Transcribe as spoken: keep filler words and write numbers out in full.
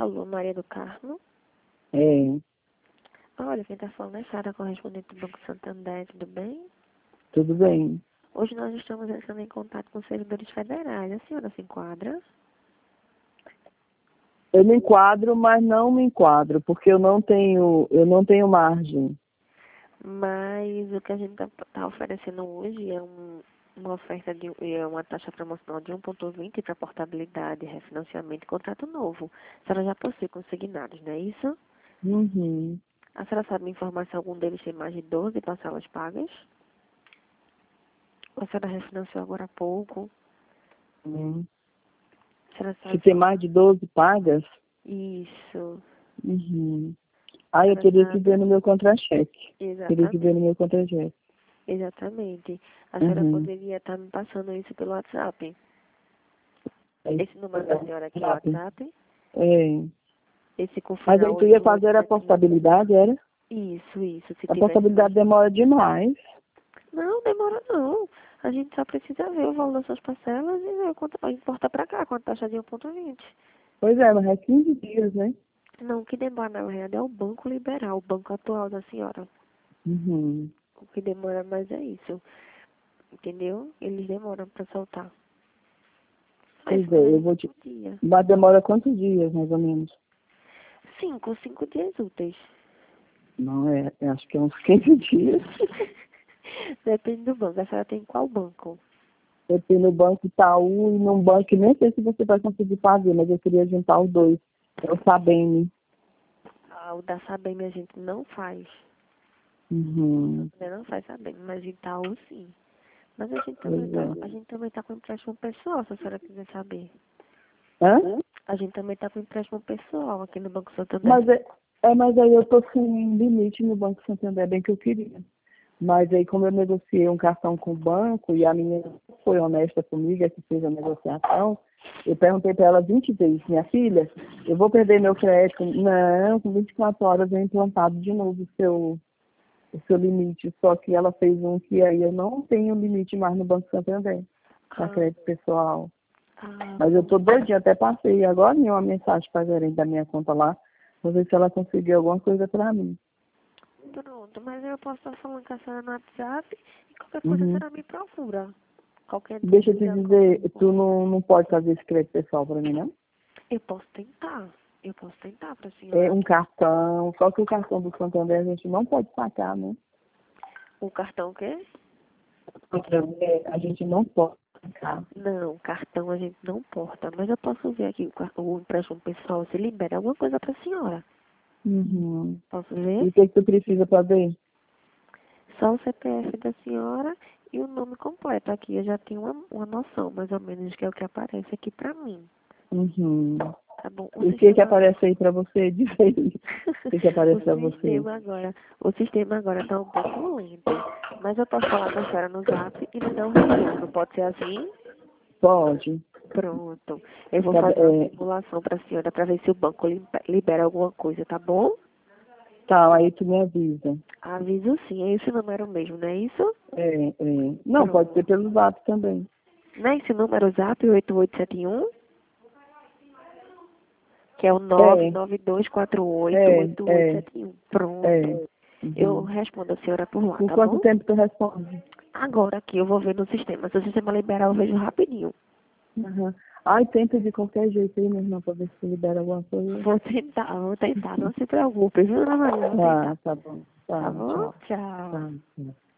Alô, Maria do Carmo. É, Olha, quem está falando é Sara, correspondente do Banco Santander, tudo bem? tudo bem. Hoje nós estamos entrando em contato com os servidores federais. A senhora se enquadra? Eu me enquadro, mas não me enquadro, porque eu não tenho, eu não tenho margem. Mas o que a gente está tá oferecendo hoje é um, uma oferta de é uma taxa promocional de um vírgula vinte para portabilidade, refinanciamento e contrato novo. A senhora já possui consignados, não é isso? Uhum. A senhora sabe me informar se algum deles tem mais de doze parcelas pagas? Ou a senhora refinanciou agora há pouco? Uhum. A senhora Se sabe tem mais de doze pagas, isso? uhum. A Ah, eu senhora teria que ver sabe? no meu contra-cheque. Teria que ver Exatamente. no meu contra-cheque. Exatamente. A senhora Uhum. poderia estar me passando isso pelo WhatsApp. É isso. Esse número da senhora aqui é o Sabe? WhatsApp. É. Esse com Mas final aí tu ia oito oito fazer a sete um. portabilidade, era? Isso, isso. Se A tivesse mais. portabilidade demora demais. Não, demora não. A gente só precisa ver o valor das suas parcelas e ver quanto importa pra cá, quanto taxa de um vírgula vinte. Pois é, mas é quinze dias, né? Não, o que demora na verdade é o banco liberar, o banco atual da senhora. Uhum. O que demora mais é isso. Entendeu? Eles demoram pra soltar. Mas Pois é, eu foi vou te... um dia. Mas demora quantos dias, mais ou menos? Cinco, cinco dias úteis. Não, é, eu acho que é uns quinze dias. Depende do banco. A senhora tem qual banco? Eu tenho no Banco Itaú e num banco que nem sei se você vai conseguir fazer, mas eu queria juntar os dois. É o Sabem. Ah, o da Sabem a gente não faz. Uhum. Ainda não faz Sabem, mas Itaú sim. Mas a gente também Pois tá, é. a gente também tá com empréstimo pessoal, se a senhora quiser saber. Hã? A gente também tá com empréstimo pessoal aqui no Banco Santander. Mas, é, é, mas aí eu tô sem limite no Banco Santander, bem que eu queria. Mas aí como eu negociei um cartão com o banco e a minha foi honesta comigo, é que fez a negociação, eu perguntei para ela vinte vezes, minha filha, eu vou perder meu crédito. Não, com vinte e quatro horas eu implantado de novo o seu, o seu limite. Só que ela fez um que aí eu não tenho limite mais no Banco Santander, para Ah, crédito pessoal. ah, Mas eu tô doidinha, até passei agora em uma mensagem para a gerente da minha conta lá, vou ver se ela conseguiu alguma coisa para mim. pronto. Mas eu posso estar falando com a senhora no WhatsApp e qualquer coisa a Uhum. senhora me procura. Qualquer Deixa eu te dúvida, qualquer dizer, tu coisa. não, não pode fazer esse crédito pessoal para mim, não? Eu posso tentar. Eu posso tentar pra É senhora. um cartão, só que o cartão do Santander a gente não pode sacar, né? O cartão o quê? É, a gente não pode sacar. Não, cartão a gente não porta, mas eu posso ver aqui o, car- o empréstimo pessoal, se libera alguma coisa pra senhora. Uhum. Posso E ver? o que, que tu precisa para ver? Só o C P F da senhora e o nome completo. Aqui eu já tenho uma, uma noção, mais ou menos, que é o que aparece aqui pra mim. Uhum. Tá bom? O E o que que sistema. aparece aí para você? Diz aí. O que que O aparece para você? sistema agora. O sistema agora tá um pouco lento. Mas eu posso falar com a senhora no zap e lhe dar um retorno. Pode ser assim? Pode. Pronto. Eu vou Tá, fazer uma é, simulação pra senhora pra ver se o banco li- libera alguma coisa, tá bom? tá, aí tu me avisa. Aviso sim, é esse número mesmo, não é isso? É, é. Não, pode ser Pronto. pelo zap também. Não é esse número zap oito oito sete um, que é o nove É, nove dois quatro oito é, oito oito é, sete um. Pronto. é. Eu Uhum. respondo a senhora por lá, Com tá quanto bom? tempo tu responde? Agora aqui eu vou ver no sistema. Se o sistema liberar, eu vejo rapidinho. Uhum. Ai, tenta de qualquer jeito aí, meu irmão, pra ver se libera alguma coisa. Vou tentar, vou tentar. Não se preocupe, viu, Ana Maria? Vou tentar. Tá, tá bom. Tá Tá, bom? tchau. Tchau. Tá, tchau.